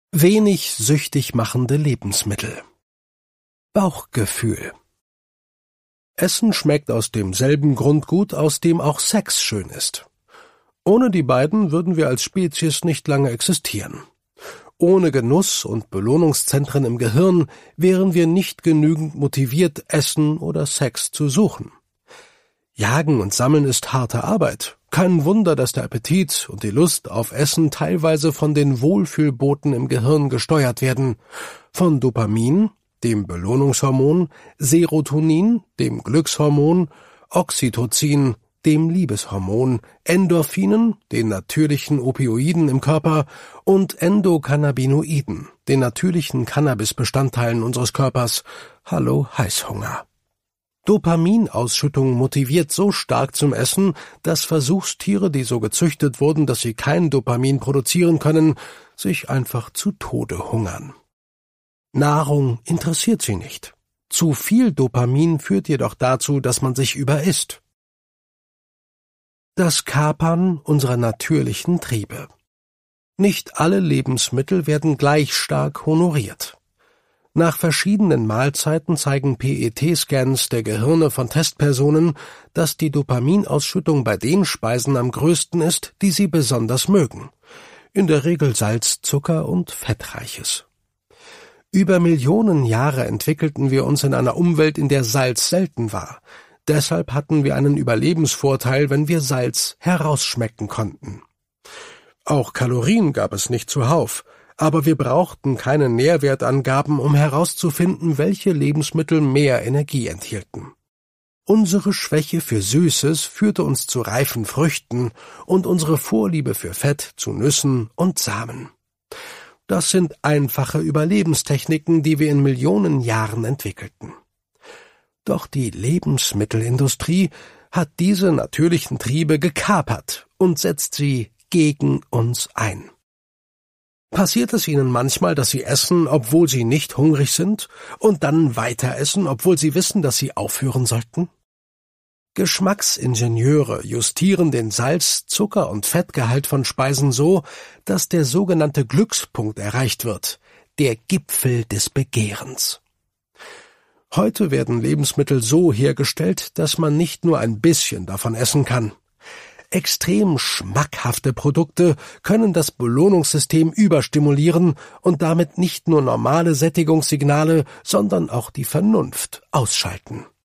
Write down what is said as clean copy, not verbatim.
Wenig süchtig machende Lebensmittel. Bauchgefühl. Essen schmeckt aus demselben Grund gut, aus dem auch Sex schön ist. Ohne die beiden würden wir als Spezies nicht lange existieren. Ohne Genuss und Belohnungszentren im Gehirn wären wir nicht genügend motiviert, Essen oder Sex zu suchen. Jagen und Sammeln ist harte Arbeit. Kein Wunder, dass der Appetit und die Lust auf Essen teilweise von den Wohlfühlboten im Gehirn gesteuert werden. Von Dopamin, dem Belohnungshormon, Serotonin, dem Glückshormon, Oxytocin, dem Liebeshormon, Endorphinen, den natürlichen Opioiden im Körper und Endokannabinoiden, den natürlichen Cannabisbestandteilen unseres Körpers. Hallo Heißhunger. Dopaminausschüttung motiviert so stark zum Essen, dass Versuchstiere, die so gezüchtet wurden, dass sie kein Dopamin produzieren können, sich einfach zu Tode hungern. Nahrung interessiert sie nicht. Zu viel Dopamin führt jedoch dazu, dass man sich überisst. Das Kapern unserer natürlichen Triebe. Nicht alle Lebensmittel werden gleich stark honoriert. Nach verschiedenen Mahlzeiten zeigen PET-Scans der Gehirne von Testpersonen, dass die Dopaminausschüttung bei den Speisen am größten ist, die sie besonders mögen. In der Regel Salz, Zucker und Fettreiches. Über Millionen Jahre entwickelten wir uns in einer Umwelt, in der Salz selten war. Deshalb hatten wir einen Überlebensvorteil, wenn wir Salz herausschmecken konnten. Auch Kalorien gab es nicht zuhauf, aber wir brauchten keine Nährwertangaben, um herauszufinden, welche Lebensmittel mehr Energie enthielten. Unsere Schwäche für Süßes führte uns zu reifen Früchten und unsere Vorliebe für Fett zu Nüssen und Samen. Das sind einfache Überlebenstechniken, die wir in Millionen Jahren entwickelten. Doch die Lebensmittelindustrie hat diese natürlichen Triebe gekapert und setzt sie gegen uns ein. Passiert es Ihnen manchmal, dass Sie essen, obwohl Sie nicht hungrig sind, und dann weiter essen, obwohl Sie wissen, dass Sie aufhören sollten? Geschmacksingenieure justieren den Salz-, Zucker- und Fettgehalt von Speisen so, dass der sogenannte Glückspunkt erreicht wird, der Gipfel des Begehrens. Heute werden Lebensmittel so hergestellt, dass man nicht nur ein bisschen davon essen kann. Extrem schmackhafte Produkte können das Belohnungssystem überstimulieren und damit nicht nur normale Sättigungssignale, sondern auch die Vernunft ausschalten.